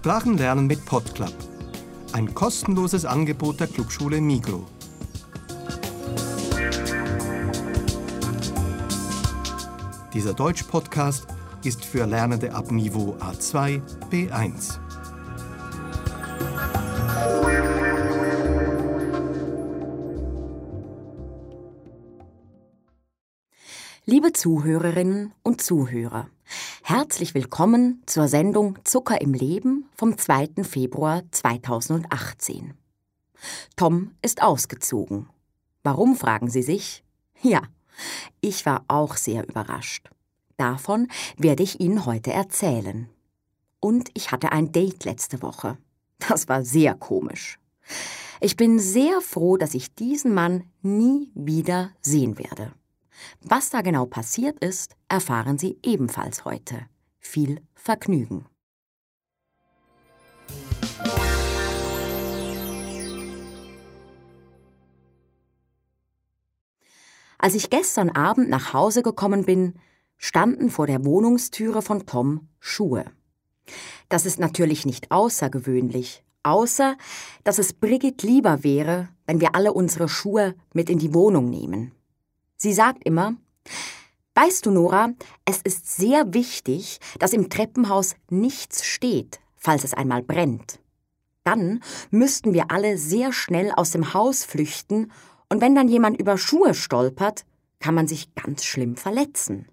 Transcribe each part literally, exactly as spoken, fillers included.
Sprachenlernen mit PodClub. Ein kostenloses Angebot der Clubschule Migros. Dieser Deutsch-Podcast ist für Lernende ab Niveau A zwei, B eins. Liebe Zuhörerinnen und Zuhörer, herzlich willkommen zur Sendung Zucker im Leben vom zweiten Februar zweitausendachtzehn. Tom ist ausgezogen. Warum, fragen Sie sich? Ja, ich war auch sehr überrascht. Davon werde ich Ihnen heute erzählen. Und ich hatte ein Date letzte Woche. Das war sehr komisch. Ich bin sehr froh, dass ich diesen Mann nie wieder sehen werde. Was da genau passiert ist, erfahren Sie ebenfalls heute. Viel Vergnügen. Als ich gestern Abend nach Hause gekommen bin, standen vor der Wohnungstüre von Tom Schuhe. Das ist natürlich nicht außergewöhnlich, außer dass es Brigitte lieber wäre, wenn wir alle unsere Schuhe mit in die Wohnung nehmen. Sie sagt immer, weißt du, Nora, es ist sehr wichtig, dass im Treppenhaus nichts steht, falls es einmal brennt. Dann müssten wir alle sehr schnell aus dem Haus flüchten und wenn dann jemand über Schuhe stolpert, kann man sich ganz schlimm verletzen.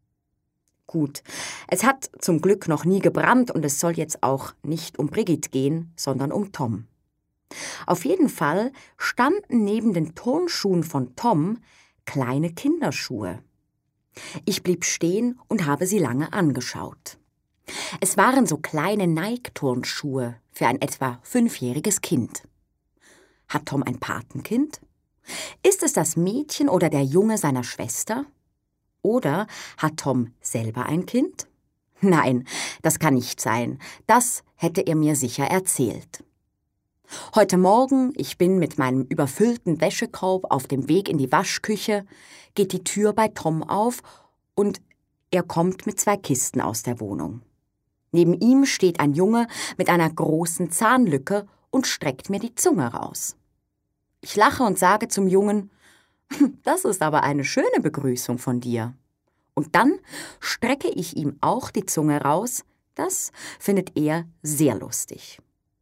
Gut, es hat zum Glück noch nie gebrannt und es soll jetzt auch nicht um Brigitte gehen, sondern um Tom. Auf jeden Fall standen neben den Turnschuhen von Tom kleine Kinderschuhe. Ich blieb stehen und habe sie lange angeschaut. Es waren so kleine Nike-Turnschuhe für ein etwa fünfjähriges Kind. Hat Tom ein Patenkind? Ist es das Mädchen oder der Junge seiner Schwester? Oder hat Tom selber ein Kind? Nein, das kann nicht sein. Das hätte er mir sicher erzählt. Heute Morgen, ich bin mit meinem überfüllten Wäschekorb auf dem Weg in die Waschküche, geht die Tür bei Tom auf und er kommt mit zwei Kisten aus der Wohnung. Neben ihm steht ein Junge mit einer großen Zahnlücke und streckt mir die Zunge raus. Ich lache und sage zum Jungen, das ist aber eine schöne Begrüßung von dir. Und dann strecke ich ihm auch die Zunge raus, das findet er sehr lustig.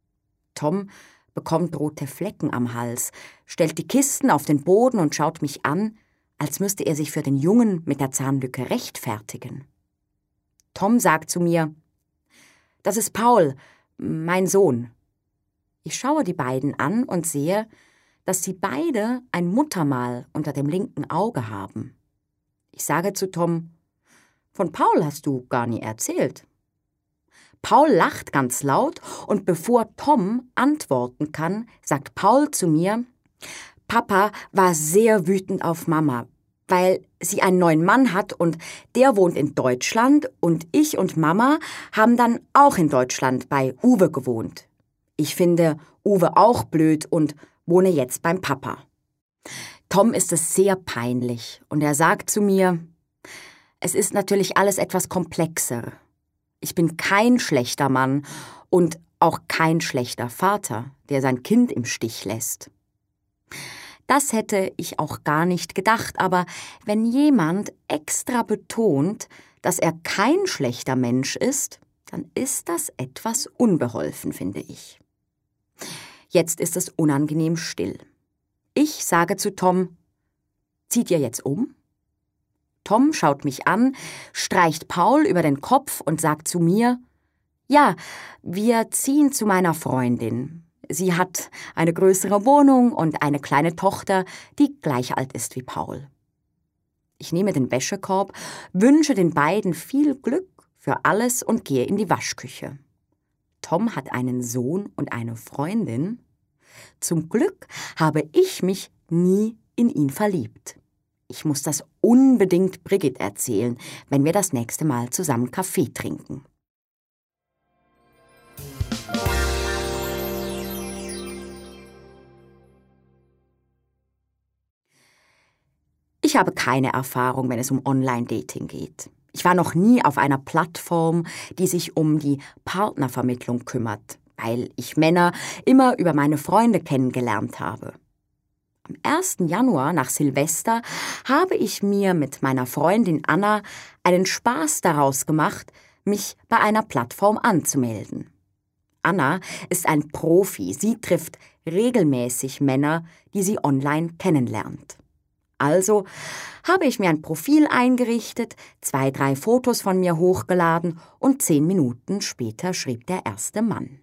Tom bekommt rote Flecken am Hals, stellt die Kisten auf den Boden und schaut mich an, als müsste er sich für den Jungen mit der Zahnlücke rechtfertigen. Tom sagt zu mir, das ist Paul, mein Sohn. Ich schaue die beiden an und sehe, dass sie beide ein Muttermal unter dem linken Auge haben. Ich sage zu Tom, von Paul hast du gar nie erzählt. Paul lacht ganz laut und bevor Tom antworten kann, sagt Paul zu mir, Papa war sehr wütend auf Mama, weil sie einen neuen Mann hat und der wohnt in Deutschland und ich und Mama haben dann auch in Deutschland bei Uwe gewohnt. Ich finde Uwe auch blöd und wohne jetzt beim Papa. Tom ist es sehr peinlich und er sagt zu mir, es ist natürlich alles etwas komplexer. Ich bin kein schlechter Mann und auch kein schlechter Vater, der sein Kind im Stich lässt. Das hätte ich auch gar nicht gedacht, aber wenn jemand extra betont, dass er kein schlechter Mensch ist, dann ist das etwas unbeholfen, finde ich. Jetzt ist es unangenehm still. Ich sage zu Tom, zieht ihr jetzt um? Tom schaut mich an, streicht Paul über den Kopf und sagt zu mir, ja, wir ziehen zu meiner Freundin. Sie hat eine größere Wohnung und eine kleine Tochter, die gleich alt ist wie Paul. Ich nehme den Wäschekorb, wünsche den beiden viel Glück für alles und gehe in die Waschküche. Tom hat einen Sohn und eine Freundin. Zum Glück habe ich mich nie in ihn verliebt. Ich muss das unbedingt Brigitte erzählen, wenn wir das nächste Mal zusammen Kaffee trinken. Ich habe keine Erfahrung, wenn es um Online-Dating geht. Ich war noch nie auf einer Plattform, die sich um die Partnervermittlung kümmert, weil ich Männer immer über meine Freunde kennengelernt habe. Am ersten Januar nach Silvester habe ich mir mit meiner Freundin Anna einen Spaß daraus gemacht, mich bei einer Plattform anzumelden. Anna ist ein Profi, sie trifft regelmäßig Männer, die sie online kennenlernt. Also habe ich mir ein Profil eingerichtet, zwei, drei Fotos von mir hochgeladen und zehn Minuten später schrieb der erste Mann.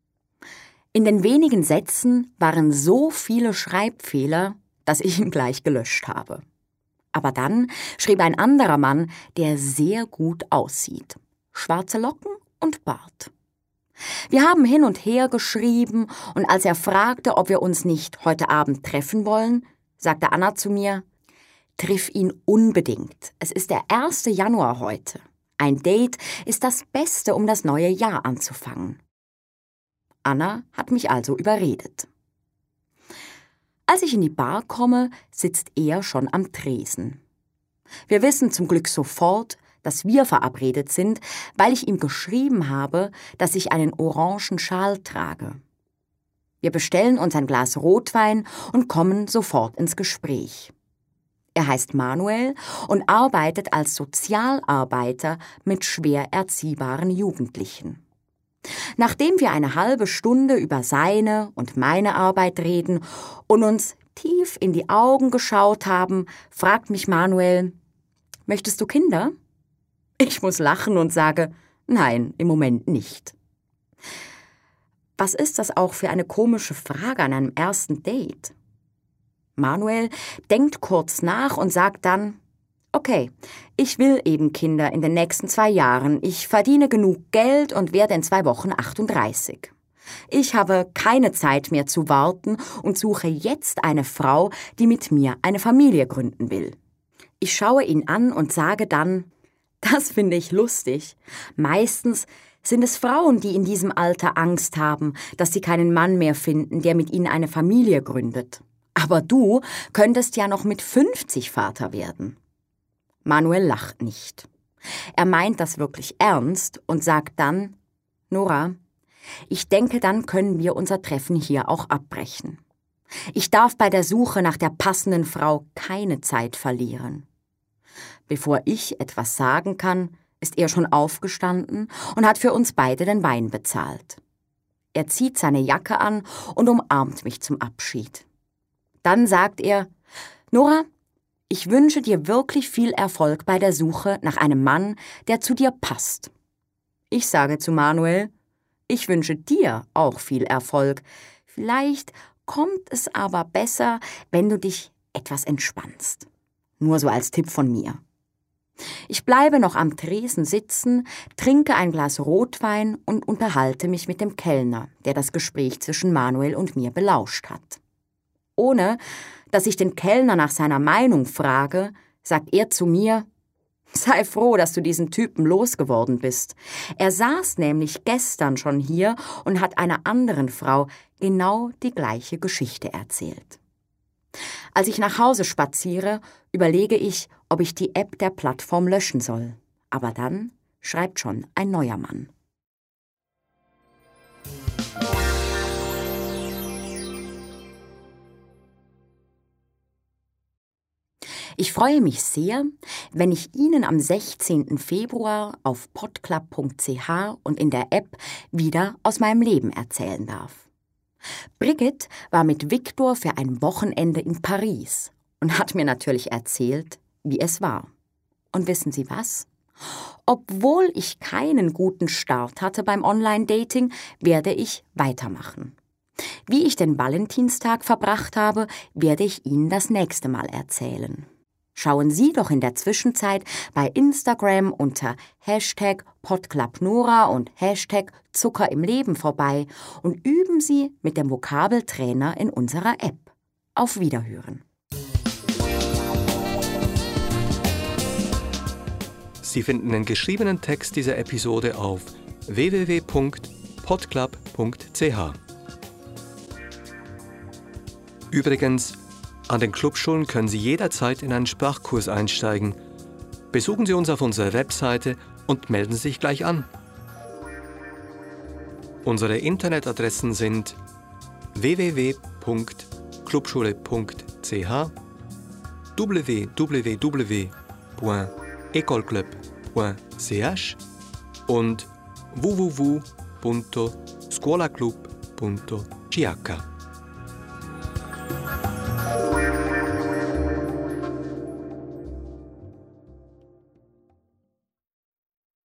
In den wenigen Sätzen waren so viele Schreibfehler, dass ich ihn gleich gelöscht habe. Aber dann schrieb ein anderer Mann, der sehr gut aussieht. Schwarze Locken und Bart. Wir haben hin und her geschrieben und als er fragte, ob wir uns nicht heute Abend treffen wollen, sagte Anna zu mir, triff ihn unbedingt. Es ist der erste Januar heute. Ein Date ist das Beste, um das neue Jahr anzufangen. Anna hat mich also überredet. Als ich in die Bar komme, sitzt er schon am Tresen. Wir wissen zum Glück sofort, dass wir verabredet sind, weil ich ihm geschrieben habe, dass ich einen orangen Schal trage. Wir bestellen uns ein Glas Rotwein und kommen sofort ins Gespräch. Er heißt Manuel und arbeitet als Sozialarbeiter mit schwer erziehbaren Jugendlichen. Nachdem wir eine halbe Stunde über seine und meine Arbeit reden und uns tief in die Augen geschaut haben, fragt mich Manuel, möchtest du Kinder? Ich muss lachen und sage, nein, im Moment nicht. Was ist das auch für eine komische Frage an einem ersten Date? Manuel denkt kurz nach und sagt dann, okay, ich will eben Kinder in den nächsten zwei Jahren. Ich verdiene genug Geld und werde in zwei Wochen achtunddreißig. Ich habe keine Zeit mehr zu warten und suche jetzt eine Frau, die mit mir eine Familie gründen will. Ich schaue ihn an und sage dann, das finde ich lustig. Meistens sind es Frauen, die in diesem Alter Angst haben, dass sie keinen Mann mehr finden, der mit ihnen eine Familie gründet. Aber du könntest ja noch mit fünfzig Vater werden. Manuel lacht nicht. Er meint das wirklich ernst und sagt dann, Nora, ich denke, dann können wir unser Treffen hier auch abbrechen. Ich darf bei der Suche nach der passenden Frau keine Zeit verlieren. Bevor ich etwas sagen kann, ist er schon aufgestanden und hat für uns beide den Wein bezahlt. Er zieht seine Jacke an und umarmt mich zum Abschied. Dann sagt er, Nora, ich wünsche dir wirklich viel Erfolg bei der Suche nach einem Mann, der zu dir passt. Ich sage zu Manuel, ich wünsche dir auch viel Erfolg. Vielleicht kommt es aber besser, wenn du dich etwas entspannst. Nur so als Tipp von mir. Ich bleibe noch am Tresen sitzen, trinke ein Glas Rotwein und unterhalte mich mit dem Kellner, der das Gespräch zwischen Manuel und mir belauscht hat. Ohne, dass ich den Kellner nach seiner Meinung frage, sagt er zu mir, sei froh, dass du diesen Typen losgeworden bist. Er saß nämlich gestern schon hier und hat einer anderen Frau genau die gleiche Geschichte erzählt. Als ich nach Hause spaziere, überlege ich, ob ich die App der Plattform löschen soll. Aber dann schreibt schon ein neuer Mann. Ich freue mich sehr, wenn ich Ihnen am sechzehnten Februar auf podclub punkt c h und in der App wieder aus meinem Leben erzählen darf. Brigitte war mit Viktor für ein Wochenende in Paris und hat mir natürlich erzählt, wie es war. Und wissen Sie was? Obwohl ich keinen guten Start hatte beim Online-Dating, werde ich weitermachen. Wie ich den Valentinstag verbracht habe, werde ich Ihnen das nächste Mal erzählen. Schauen Sie doch in der Zwischenzeit bei Instagram unter Hashtag PodclubNora und Hashtag Zucker im Leben vorbei und üben Sie mit dem Vokabeltrainer in unserer App. Auf Wiederhören. Sie finden den geschriebenen Text dieser Episode auf w w w punkt podclub punkt c h. Übrigens, an den Clubschulen können Sie jederzeit in einen Sprachkurs einsteigen. Besuchen Sie uns auf unserer Webseite und melden Sie sich gleich an. Unsere Internetadressen sind w w w punkt clubschule punkt c h, w w w punkt ecolclub punkt c h und w w w punkt scuolaclub punkt c h.